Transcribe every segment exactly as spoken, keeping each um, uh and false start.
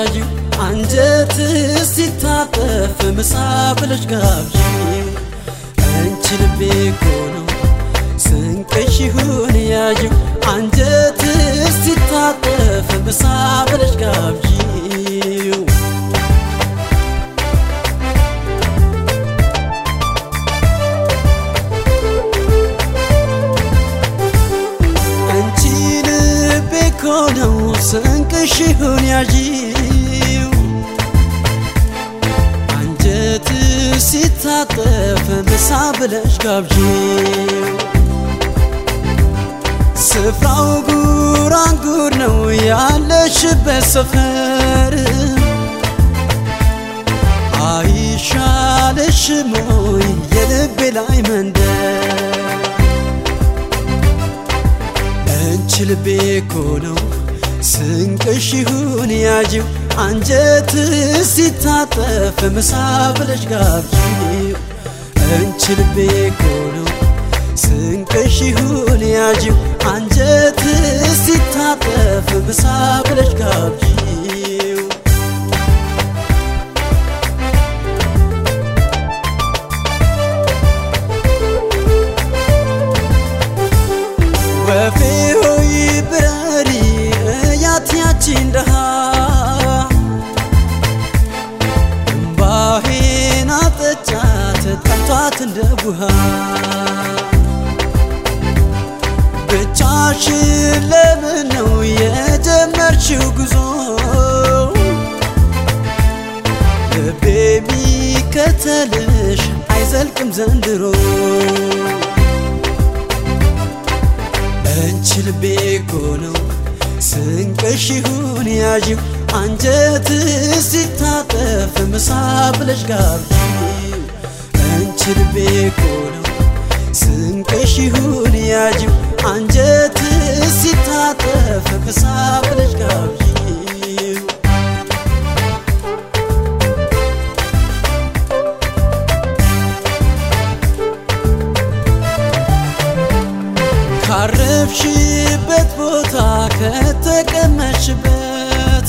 ያዥው አንጀት ሲታጠፍ ምሳ ብለሽ ጋብዢው አንቺ ልቤ እኮ ነው ስንቅሽ ይሁን ያዥው አንጀት ሲታጠፍ ምሳ ብለሽ ጋብዢው አንቺ ልቤ እኮ ነው ስንቅሽ ይሁን ያዥው አንጀት ሲታጠፍ ምሳ ብለሽ ጋብዢው ስፍራው ጉራንጉር ነው ያለሽበት ሰፈር አይሻልሽም ወይ የልቤ ላይ መንደር አንቺ ልቤ እኮ ነው ስንቅሽ ይሁን ያዥው አንጀት ሲታጠፍ ምሳ ብለሽ ጋብዢው አንቺ ልቤ እኮ ነው ስንቅሽ ይሁን ያዥው አንጀት ሲታጠፍ ምሳ ብለሽ ጋብዢው ወፌ ሆይ ብረሪ እያት ያቺን ደሃ እምባዬን አጠጫት ጠምቷት እንደ ቡሃ ብቻሽን ለምን ነው የጀመርሽው ጉዞ ልቤ የሚከተልሽ አይዘልቅም ዘንድሮ አንቺ ልቤ እኮ ነው ስንቅሽ ይሁን ያዥው አንጀት ሲታጠፍ ምሳ ብለሽ ጋብዢው አንቺ ልቤ እኮ ነው ስንቅሽ ይሁን ያዥው አንጀት ሲታጠፍ ምሳ ብለሽ ጋብዢው ካረፍሽበት ቦታ ከተቀመጥሽበት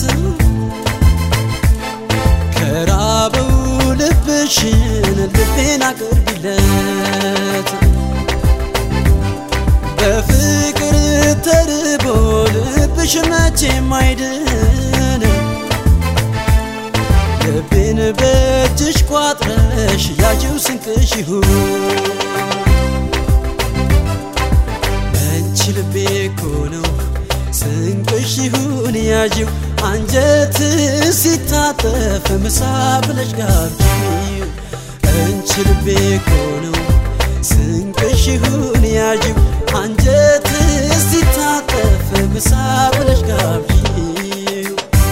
ከራበው ልብሽን ልቤን አቅርቢለት በፍቅር ተርቦ ልብሽ መቼም አይድን ልቤን በእጅሽ ቋጥረሽ ያዥው ስንቅሽ ይሁን አንቺ ልቤ እኮ ነው ስንቅሽ ይሁን ያዥው አንጀት ሲታጠፍ ምሳ ብለሽ ጋብዢው አንቺ ልቤ እኮ ነው ስንቅሽ ይሁን ያዥው አንጀት ሲታጠፍ ምሳ ብለሽ ጋብዢው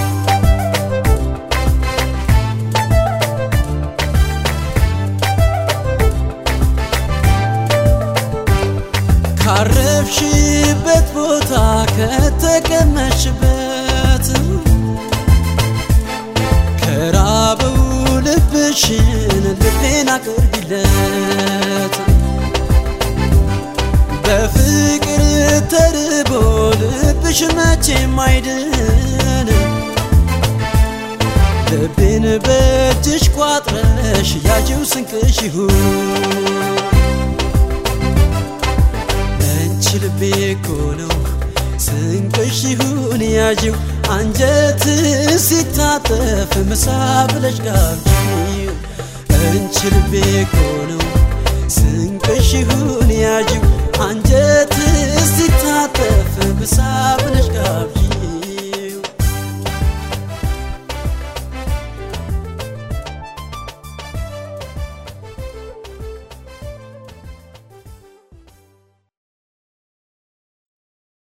ካረፍሽበት ቦታ ከተቀመጥሽበት ከራበው ልብሽን ልቤን አቅርቢለት በፍቅር ተርቦ ልብሽ መቼም አይድን ልቤን በእጅሽ ቋጥረሽ ያዥው ስንቅሽ ይሁን አንቺ ልቤ እኮ ነው ስንቅሽ ይሁን ያዥው አንጀት ሲታጠፍ ምሳ ብለሽ ጋብዢው አንቺ ልቤ እኮ ነው ስንቅሽ ይሁን ያዥው አንጀት ሲታጠፍ ምሳ ብለሽ ጋብዢው